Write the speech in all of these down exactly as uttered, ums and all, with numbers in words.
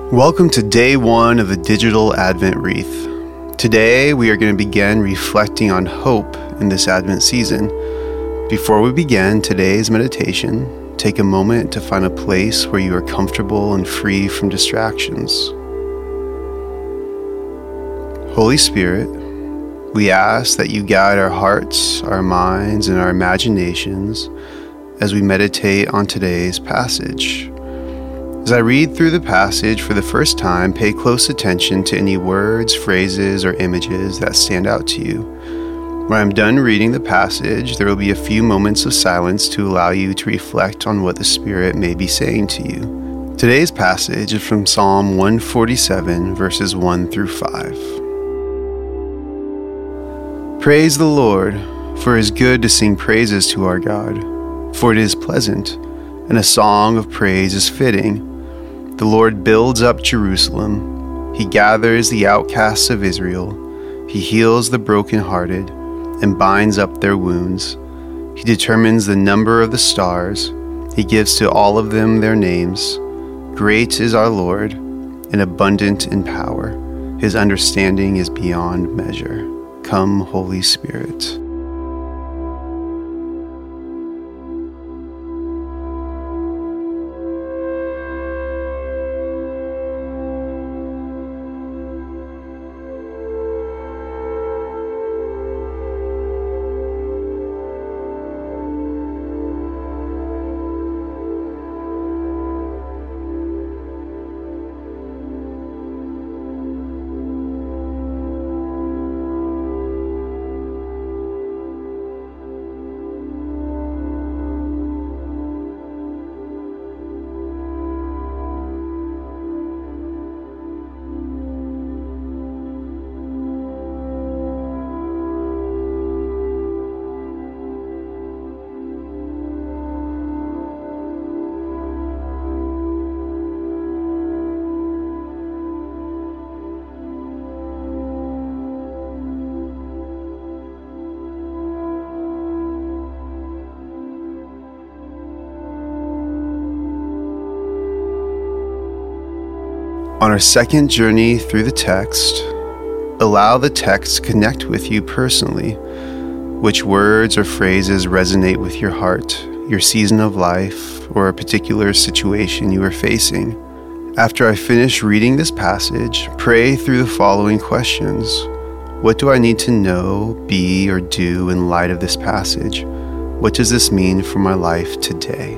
Welcome to day one of the Digital Advent Wreath. Today we are going to begin reflecting on hope in this Advent season. Before we begin today's meditation, take a moment to find a place where you are comfortable and free from distractions. Holy Spirit, we ask that you guide our hearts, our minds, and our imaginations as we meditate on today's passage. As I read through the passage for the first time, pay close attention to any words, phrases, or images that stand out to you. When I'm done reading the passage, there will be a few moments of silence to allow you to reflect on what the Spirit may be saying to you. Today's passage is from Psalm one forty-seven, verses one through five. Praise the Lord, for it is good to sing praises to our God, for it is pleasant, and a song of praise is fitting. The Lord builds up Jerusalem. He gathers the outcasts of Israel. He heals the brokenhearted and binds up their wounds. He determines the number of the stars. He gives to all of them their names. Great is our Lord, and abundant in power. His understanding is beyond measure. Come, Holy Spirit. On our second journey through the text, allow the text to connect with you personally. Which words or phrases resonate with your heart, your season of life, or a particular situation you are facing? After I finish reading this passage, pray through the following questions. What do I need to know, be, or do in light of this passage? What does this mean for my life today?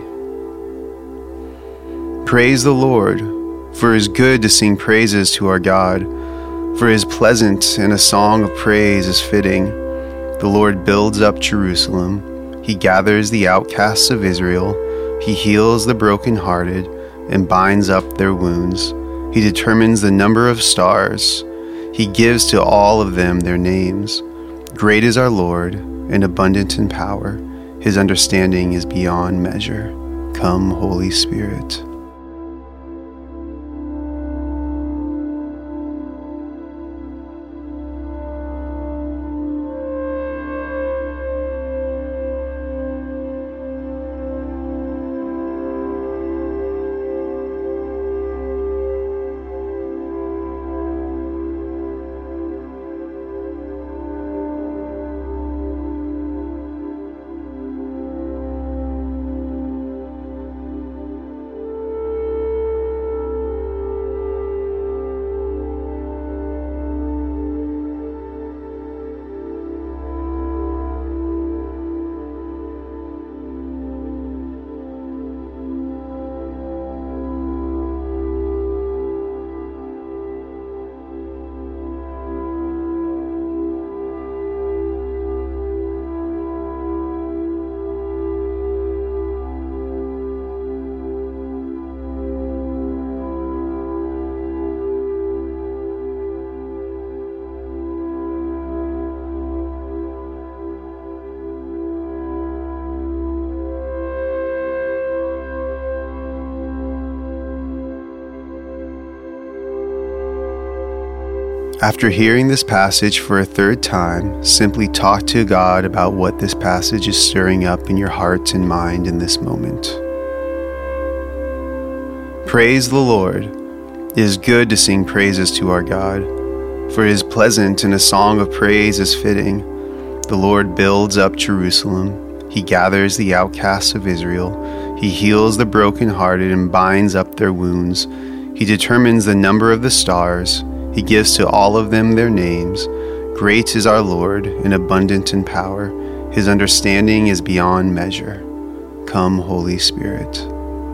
Praise the Lord. For it is good to sing praises to our God, for it is pleasant, and a song of praise is fitting. The Lord builds up Jerusalem. He gathers the outcasts of Israel. He heals the brokenhearted and binds up their wounds. He determines the number of stars. He gives to all of them their names. Great is our Lord, and abundant in power. His understanding is beyond measure. Come, Holy Spirit. After hearing this passage for a third time, simply talk to God about what this passage is stirring up in your heart and mind in this moment. Praise the Lord, It is good to sing praises to our God, for it is pleasant, and a song of praise is fitting. The Lord builds up Jerusalem. He gathers the outcasts of Israel. He heals the brokenhearted and binds up their wounds. He determines the number of the stars. He gives to all of them their names. Great is our Lord, and abundant in power. His understanding is beyond measure. Come, Holy Spirit.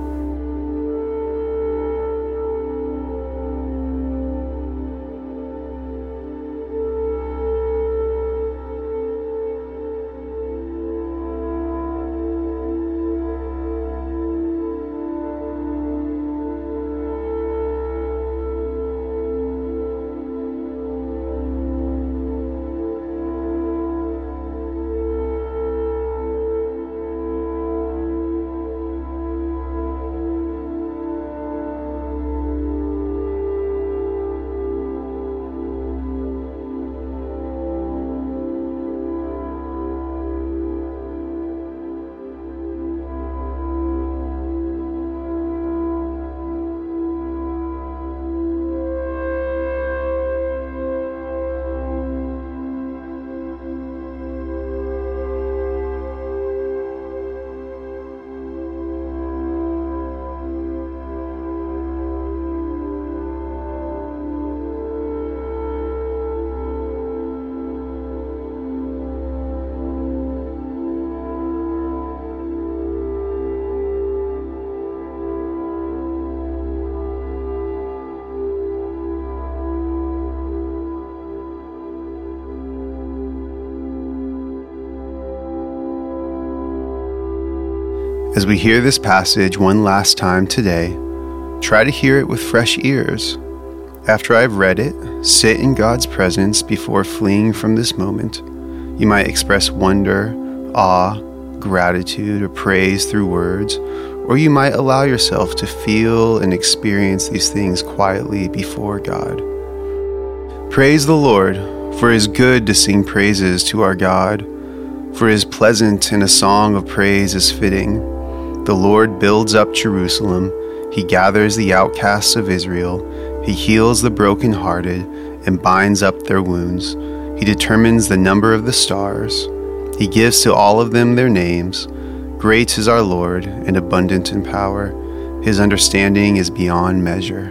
As we hear this passage one last time today, try to hear it with fresh ears. After I've read it, sit in God's presence before fleeing from this moment. You might express wonder, awe, gratitude, or praise through words, or you might allow yourself to feel and experience these things quietly before God. Praise the Lord, for it is good to sing praises to our God, for it is pleasant, and a song of praise is fitting. The Lord builds up Jerusalem. He gathers the outcasts of Israel. He heals the brokenhearted and binds up their wounds. He determines the number of the stars. He gives to all of them their names. Great is our Lord, and abundant in power. His understanding is beyond measure.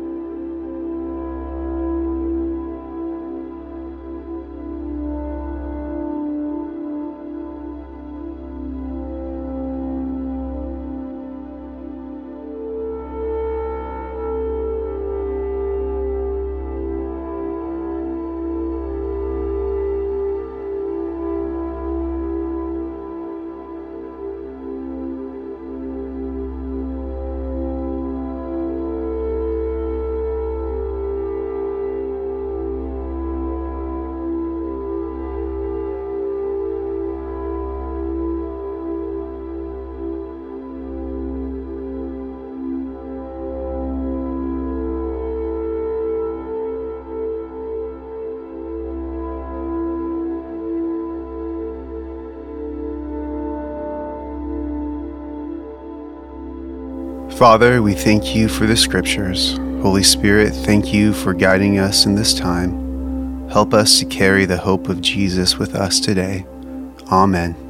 Father, we thank you for the scriptures. Holy Spirit, thank you for guiding us in this time. Help us to carry the hope of Jesus with us today. Amen.